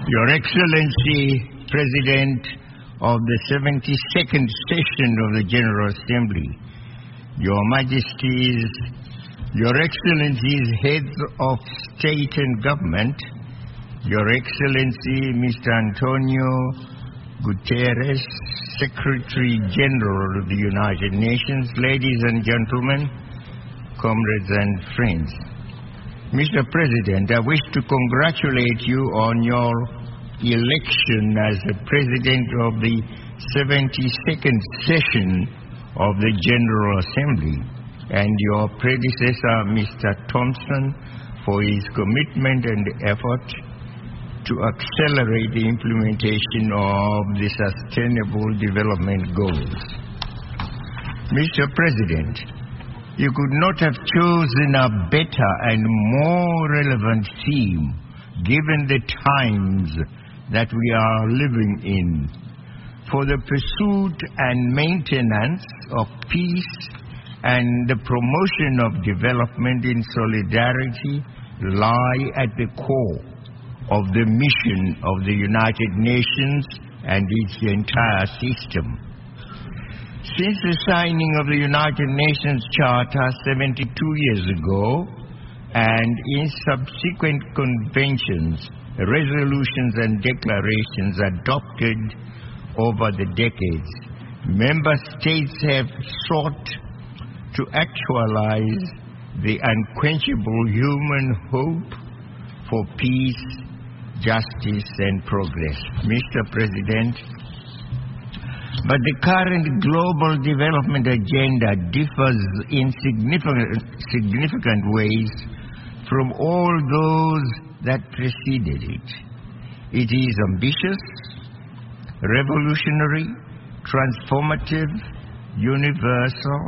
Your Excellency, President of the 72nd session of the General Assembly, Your Majesties, Your Excellencies, Heads of State and Government, Your Excellency Mr. Antonio Guterres, Secretary General of the United Nations, ladies and gentlemen, comrades and friends. Mr. President, I wish to congratulate you on your election as the President of the 72nd session of the General Assembly, and your predecessor, Mr. Thompson, for his commitment and effort to accelerate the implementation of the Sustainable Development Goals. Mr. President, you could not have chosen a better and more relevant theme given the times that we are living in. For the pursuit and maintenance of peace and the promotion of development in solidarity lie at the core of the mission of the United Nations and its entire system. Since the signing of the United Nations Charter 72 years ago, and in subsequent conventions, resolutions and declarations adopted over the decades, member states have sought to actualize the unquenchable human hope for peace, justice and progress. Mr. President, but the current global development agenda differs in significant ways from all those that preceded it. It is ambitious, revolutionary, transformative, universal,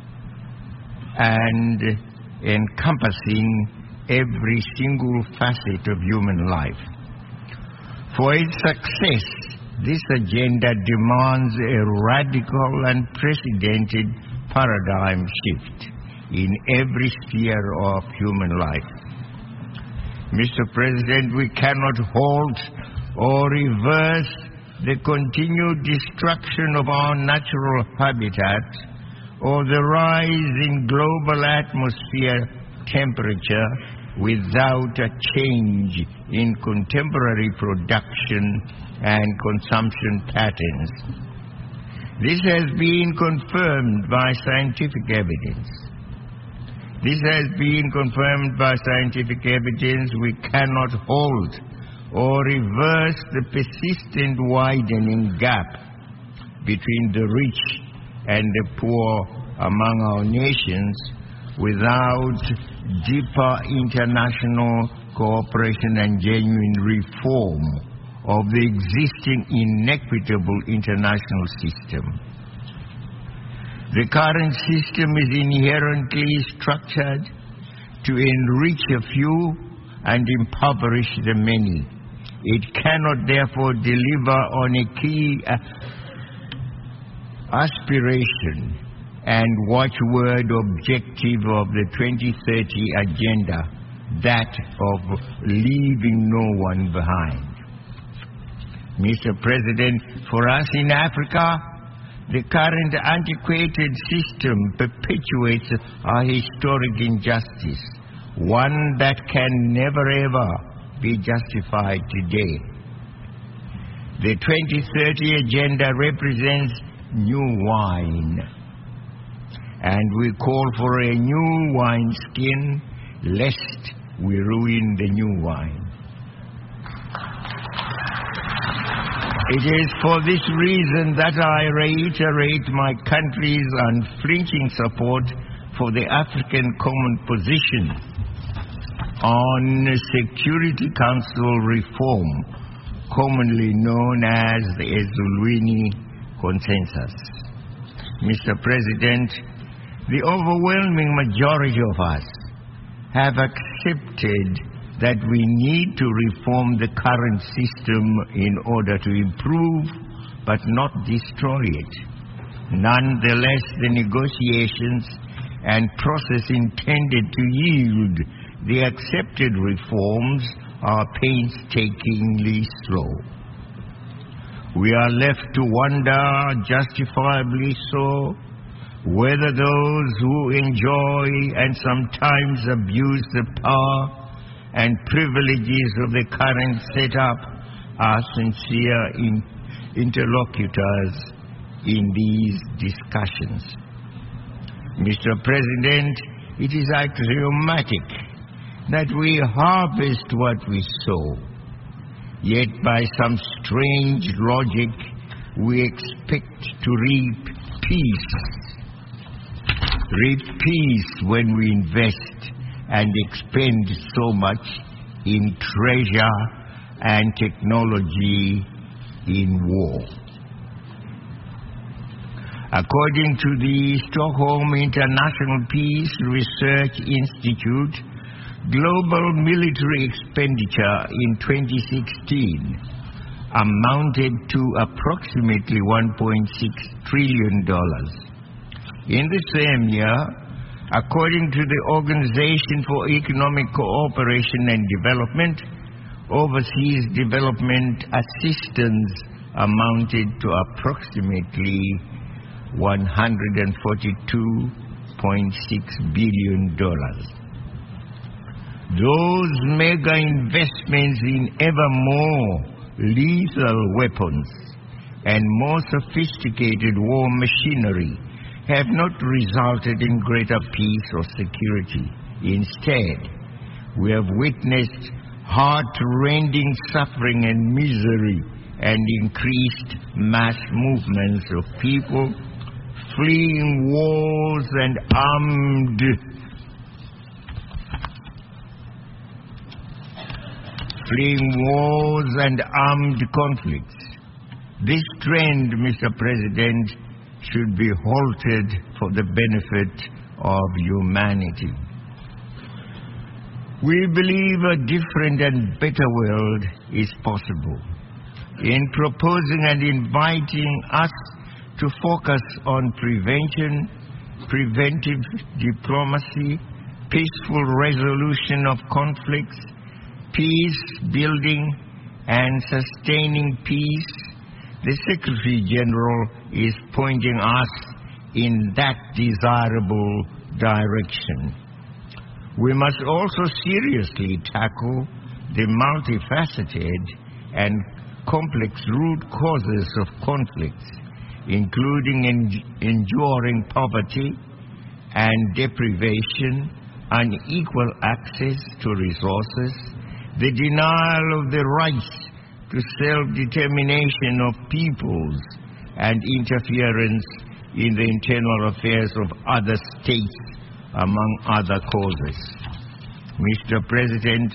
and encompassing every single facet of human life. For its success, this agenda demands a radical and unprecedented paradigm shift in every sphere of human life. Mr. President, we cannot halt or reverse the continued destruction of our natural habitat or the rise in global atmosphere temperature without a change in contemporary production and consumption patterns. This has been confirmed by scientific evidence. We cannot halt or reverse the persistent widening gap between the rich and the poor among our nations without deeper international cooperation and genuine reform of the existing inequitable international system. The current system is inherently structured to enrich a few and impoverish the many. It cannot therefore deliver on a key aspiration and watchword objective of the 2030 agenda, that of leaving no one behind. Mr. President, for us in Africa, the current antiquated system perpetuates our historic injustice, one that can never ever be justified today. The 2030 agenda represents new wine, and we call for a new wineskin, lest we ruin the new wine. It is for this reason that I reiterate my country's unflinching support for the African Common Position on Security Council reform, commonly known as the Ezulwini Consensus. Mr. President, the overwhelming majority of us have accepted that we need to reform the current system in order to improve but not destroy it. Nonetheless, the negotiations and process intended to yield the accepted reforms are painstakingly slow. We are left to wonder, justifiably so, whether those who enjoy and sometimes abuse the power and privileges of the current setup are sincere interlocutors in these discussions. Mr. President, it is axiomatic that we harvest what we sow, yet by some strange logic we expect to reap peace. Reap peace when we invest and expend so much in treasure and technology in war. According to the Stockholm International Peace Research Institute, global military expenditure in 2016 amounted to approximately $1.6 trillion. In the same year, according to the Organization for Economic Cooperation and Development, overseas development assistance amounted to approximately $142.6 billion. Those mega investments in ever more lethal weapons and more sophisticated war machinery have not resulted in greater peace or security. Instead, we have witnessed heart-rending suffering and misery and increased mass movements of people fleeing wars and armed conflicts. This trend, Mr. President, should be halted for the benefit of humanity. We believe a different and better world is possible. In proposing and inviting us to focus on preventive diplomacy, peaceful resolution of conflicts, peace building and sustaining peace, the Secretary General is pointing us in that desirable direction. We must also seriously tackle the multifaceted and complex root causes of conflicts, including enduring poverty and deprivation, unequal access to resources, the denial of the rights to self-determination of peoples, and interference in the internal affairs of other states, among other causes. Mr. President,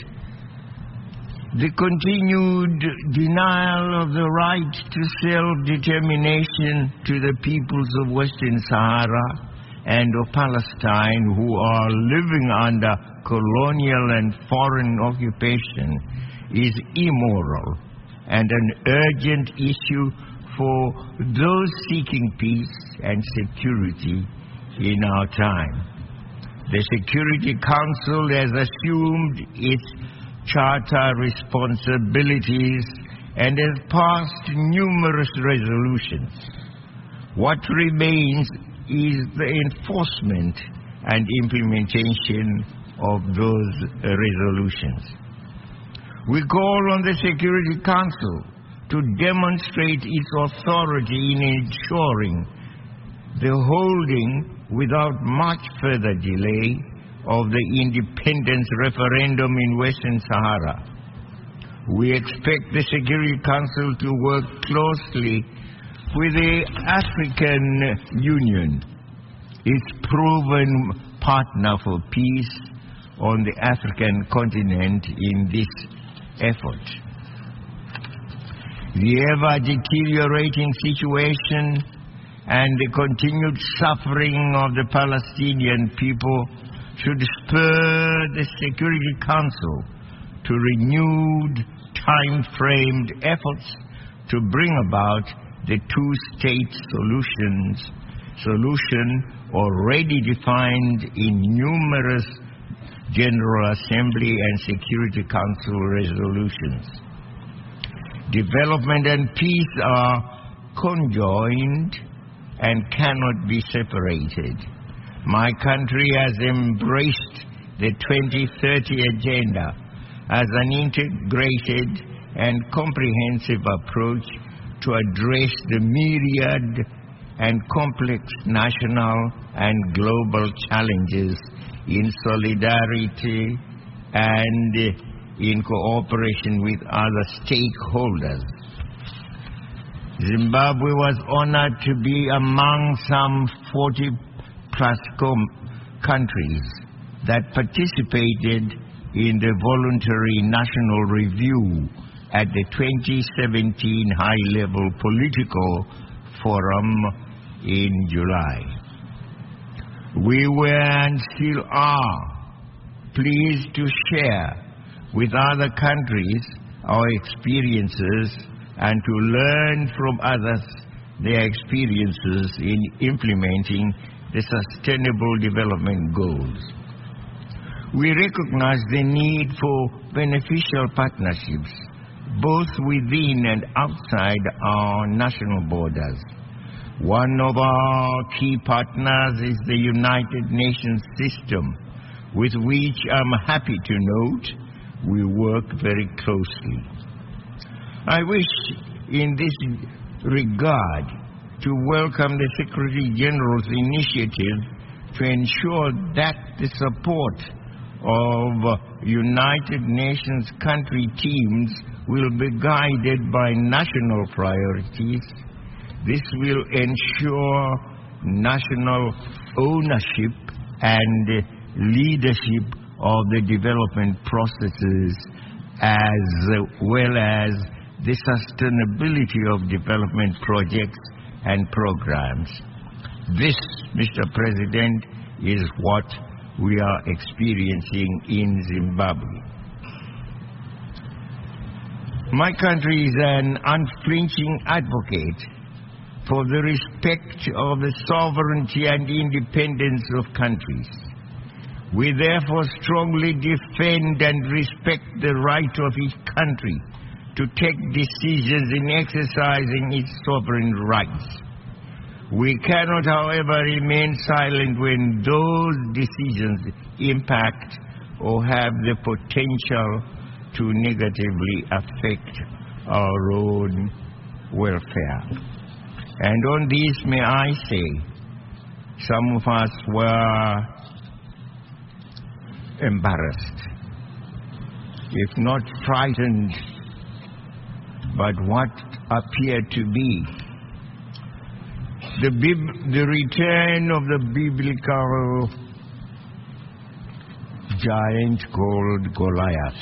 the continued denial of the right to self-determination to the peoples of Western Sahara and of Palestine who are living under colonial and foreign occupation is immoral and an urgent issue for those seeking peace and security in our time. The Security Council has assumed its charter responsibilities and has passed numerous resolutions. What remains is the enforcement and implementation of those resolutions. We call on the Security Council to demonstrate its authority in ensuring the holding without much further delay of the independence referendum in Western Sahara. We expect the Security Council to work closely with the African Union, its proven partner for peace on the African continent in this effort. The ever-deteriorating situation and the continued suffering of the Palestinian people should spur the Security Council to renewed, time-framed efforts to bring about the two-state solution already defined in numerous General Assembly and Security Council resolutions. Development and peace are conjoined and cannot be separated. My country has embraced the 2030 Agenda as an integrated and comprehensive approach to address the myriad and complex national and global challenges in solidarity and in cooperation with other stakeholders. Zimbabwe was honored to be among some 40-plus countries that participated in the voluntary national review at the 2017 High-Level Political Forum in July. We were and still are pleased to share with other countries our experiences and to learn from others their experiences in implementing the Sustainable Development Goals. We recognize the need for beneficial partnerships, both within and outside our national borders. One of our key partners is the United Nations system, with which I'm happy to note we work very closely. I wish in this regard to welcome the Secretary General's initiative to ensure that the support of United Nations country teams will be guided by national priorities. This will ensure national ownership and leadership of the development processes, as well as the sustainability of development projects and programs. This, Mr. President, is what we are experiencing in Zimbabwe. My country is an unflinching advocate for the respect of the sovereignty and independence of countries. We therefore strongly defend and respect the right of each country to take decisions in exercising its sovereign rights. We cannot, however, remain silent when those decisions impact or have the potential to negatively affect our own welfare. And on this, may I say, some of us were embarrassed, if not frightened, but what appeared to be the return of the biblical giant called Goliath.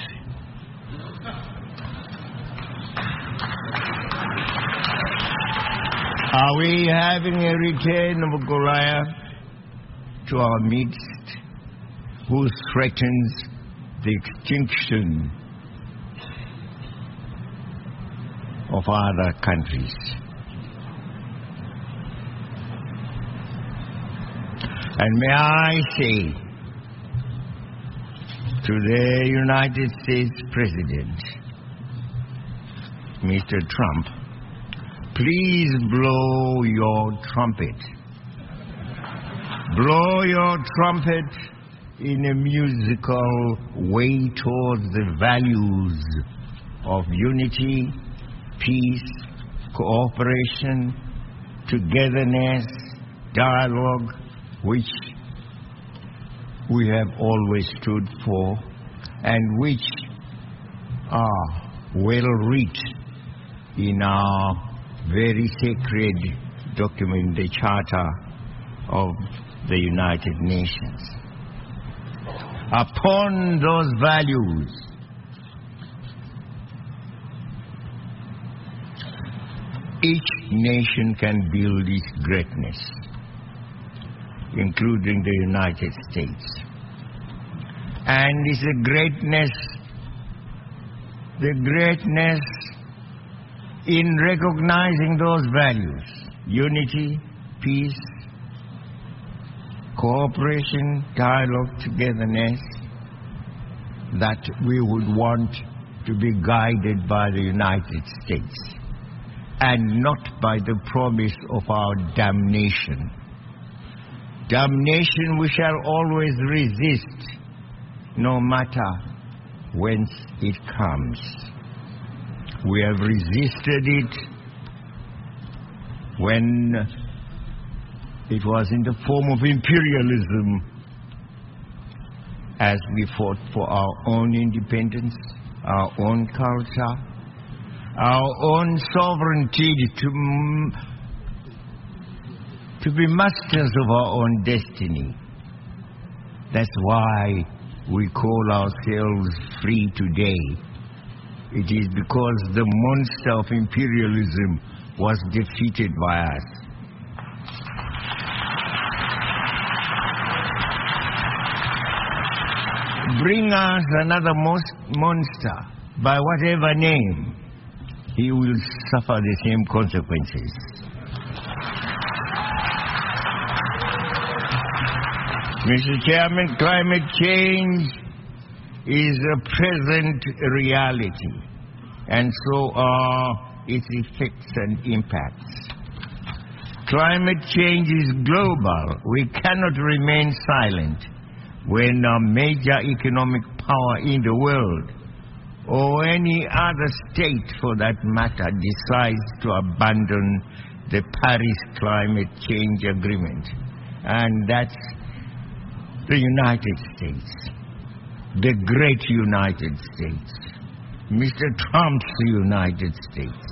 Are we having a return of Goliath to our midst, who threatens the extinction of other countries? And may I say to the United States President, Mr. Trump, please blow your trumpet. Blow your trumpet in a musical way towards the values of unity, peace, cooperation, togetherness, dialogue, which we have always stood for and which are well written in our very sacred document, the Charter of the United Nations. Upon those values, each nation can build its greatness, including the United States. And it's the greatness in recognizing those values: unity, peace, cooperation, dialogue, togetherness, that we would want to be guided by the United States and not by the promise of our damnation. Damnation we shall always resist, no matter whence it comes. We have resisted it when it was in the form of imperialism, as we fought for our own independence, our own culture, our own sovereignty to be masters of our own destiny. That's why we call ourselves free today. It is because the monster of imperialism was defeated by us. Bring us another monster, by whatever name, he will suffer the same consequences. Mr. Chairman, climate change is a present reality, and so are its effects and impacts. Climate change is global. We cannot remain silent when a major economic power in the world, or any other state for that matter, decides to abandon the Paris Climate Change Agreement. And that's the United States, the great United States, Mr. Trump's United States.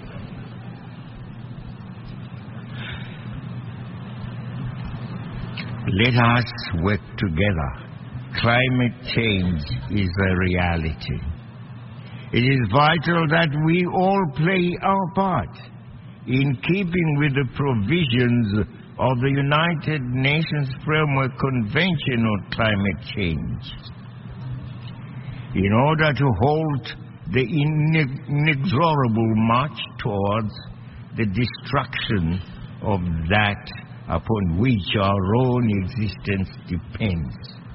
Let us work together. Climate change is a reality. It is vital that we all play our part in keeping with the provisions of the United Nations Framework Convention on Climate Change, in order to halt the inexorable march towards the destruction of that upon which our own existence depends.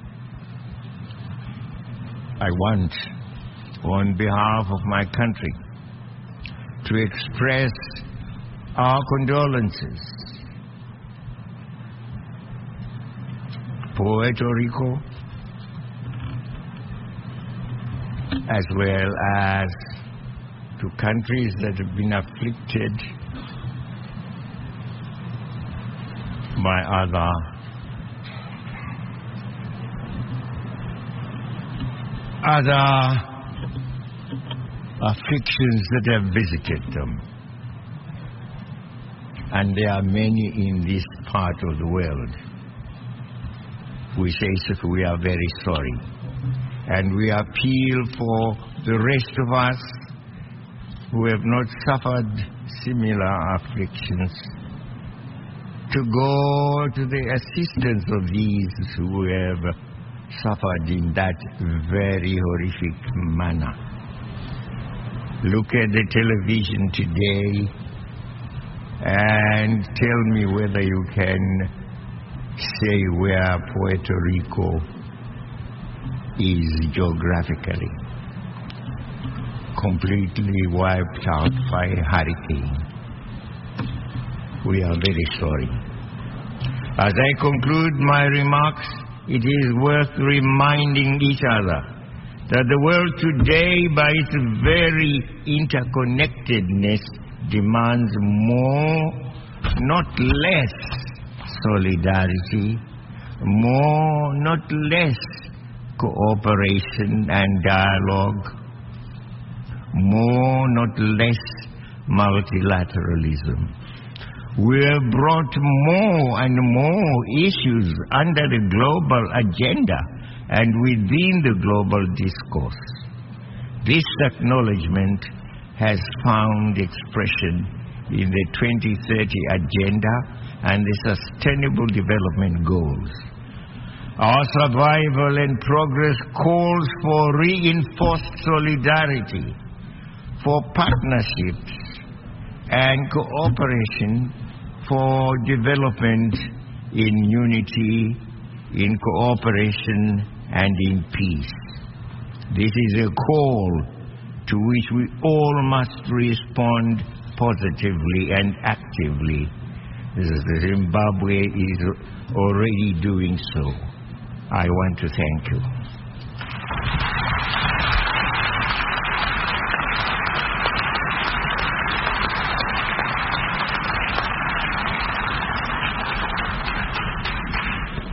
I want, on behalf of my country, to express our condolences. Puerto Rico, as well as to countries that have been afflicted by other afflictions that have visited them. And there are many in this part of the world. We say so, we are very sorry. And we appeal for the rest of us who have not suffered similar afflictions to go to the assistance of these who have suffered in that very horrific manner. Look at the television today and tell me whether you can say where Puerto Rico is geographically. Completely wiped out by a hurricane. We are very sorry. As I conclude my remarks, it is worth reminding each other that the world today, by its very interconnectedness, demands more, not less, solidarity, more, not less, cooperation and dialogue, more, not less, multilateralism. We have brought more and more issues under the global agenda and within the global discourse. This acknowledgement has found expression in the 2030 Agenda and the Sustainable Development Goals. Our survival and progress calls for reinforced solidarity, for partnerships and cooperation, for development in unity, in cooperation, and in peace. This is a call to which we all must respond positively and actively. Zimbabwe is already doing so. I want to thank you.